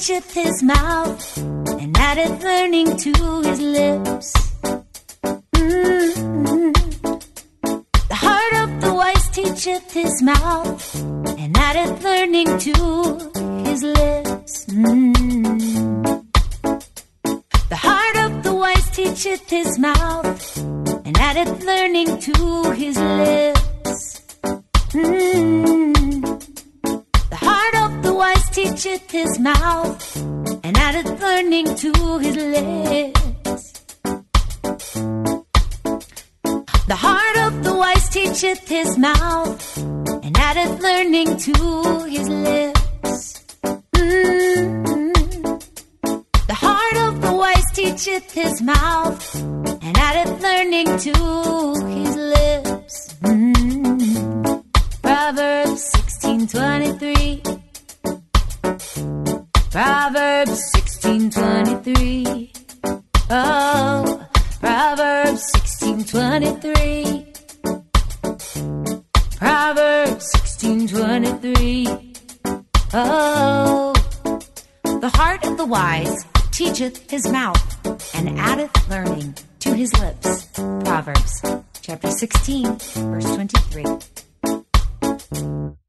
teacheth his mouth, and addeth learning to his lips. The heart of the wise teacheth his mouth, and addeth learning to his lips. The heart of the wise teacheth his mouth, and addeth learning to his lips. The heart of the wise teacheth his mouth, and addeth learning to his lips. The heart of the wise teacheth his mouth, and addeth learning to his lips. The heart of the wise teacheth his mouth, and addeth learning to his lips. Proverbs 16:23. Proverbs 16:23. Oh, Proverbs 16:23. Proverbs 16:23. Oh, the heart of the wise teacheth his mouth, and addeth learning to his lips. Proverbs chapter 16, verse 23.